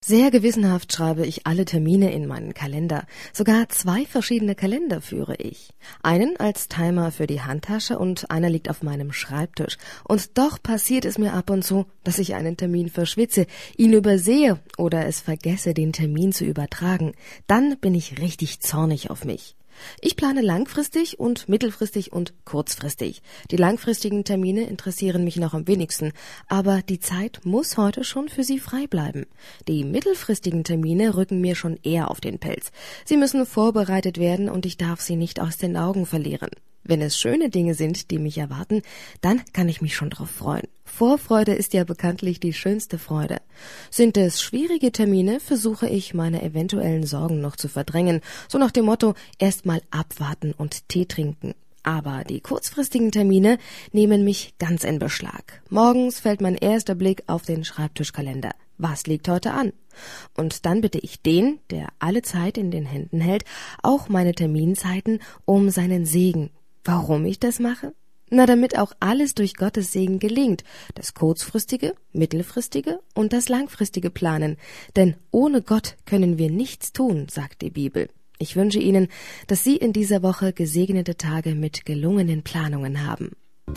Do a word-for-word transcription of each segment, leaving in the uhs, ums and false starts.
Sehr gewissenhaft schreibe ich alle Termine in meinen Kalender. Sogar zwei verschiedene Kalender führe ich. Einen als Timer für die Handtasche und einer liegt auf meinem Schreibtisch. Und doch passiert es mir ab und zu, dass ich einen Termin verschwitze, ihn übersehe oder es vergesse, den Termin zu übertragen. Dann bin ich richtig zornig auf mich. Ich plane langfristig und mittelfristig und kurzfristig. Die langfristigen Termine interessieren mich noch am wenigsten, aber die Zeit muss heute schon für sie frei bleiben. Die mittelfristigen Termine rücken mir schon eher auf den Pelz. Sie müssen vorbereitet werden und ich darf sie nicht aus den Augen verlieren. Wenn es schöne Dinge sind, die mich erwarten, dann kann ich mich schon drauf freuen. Vorfreude ist ja bekanntlich die schönste Freude. Sind es schwierige Termine, versuche ich, meine eventuellen Sorgen noch zu verdrängen, so nach dem Motto, erst mal abwarten und Tee trinken. Aber die kurzfristigen Termine nehmen mich ganz in Beschlag. Morgens fällt mein erster Blick auf den Schreibtischkalender. Was liegt heute an? Und dann bitte ich den, der alle Zeit in den Händen hält, auch meine Terminzeiten, um seinen Segen. Warum ich das mache? Na, damit auch alles durch Gottes Segen gelingt. Das kurzfristige, mittelfristige und das langfristige Planen. Denn ohne Gott können wir nichts tun, sagt die Bibel. Ich wünsche Ihnen, dass Sie in dieser Woche gesegnete Tage mit gelungenen Planungen haben.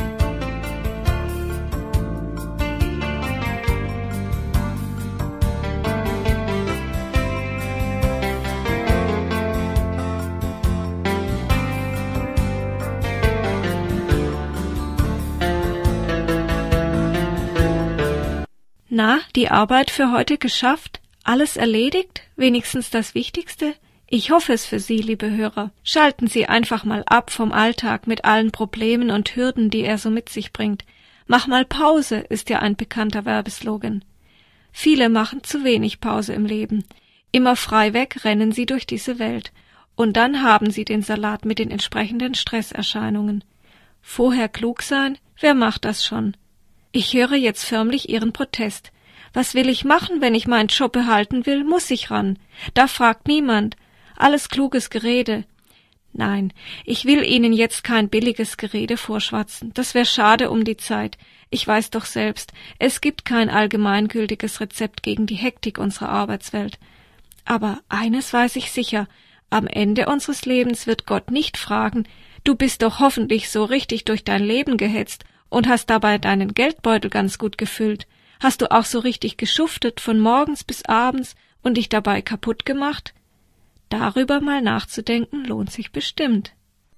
Na, die Arbeit für heute geschafft? Alles erledigt? Wenigstens das Wichtigste? Ich hoffe es für Sie, liebe Hörer. Schalten Sie einfach mal ab vom Alltag mit allen Problemen und Hürden, die er so mit sich bringt. Mach mal Pause, ist ja ein bekannter Werbeslogan. Viele machen zu wenig Pause im Leben. Immer frei weg rennen sie durch diese Welt. Und dann haben sie den Salat mit den entsprechenden Stresserscheinungen. Vorher klug sein? Wer macht das schon? Ich höre jetzt förmlich Ihren Protest. Was will ich machen, wenn ich meinen Job behalten will, muss ich ran. Da fragt niemand. Alles kluges Gerede. Nein, ich will Ihnen jetzt kein billiges Gerede vorschwatzen. Das wäre schade um die Zeit. Ich weiß doch selbst, es gibt kein allgemeingültiges Rezept gegen die Hektik unserer Arbeitswelt. Aber eines weiß ich sicher, am Ende unseres Lebens wird Gott nicht fragen, du bist doch hoffentlich so richtig durch dein Leben gehetzt und hast dabei deinen Geldbeutel ganz gut gefüllt. Hast du auch so richtig geschuftet von morgens bis abends und dich dabei kaputt gemacht? Darüber mal nachzudenken lohnt sich bestimmt.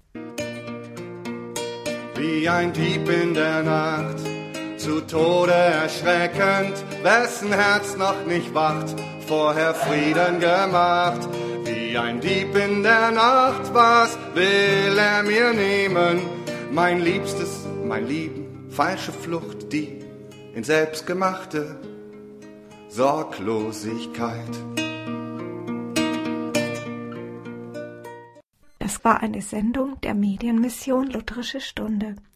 Wie ein Dieb in der Nacht, zu Tode erschreckend, wessen Herz noch nicht wacht, vorher Frieden gemacht. Wie ein Dieb in der Nacht, was will er mir nehmen? Mein Liebstes, mein Lieben, falsche Flucht, die in selbstgemachte Sorglosigkeit. Das war eine Sendung der Medienmission Lutherische Stunde.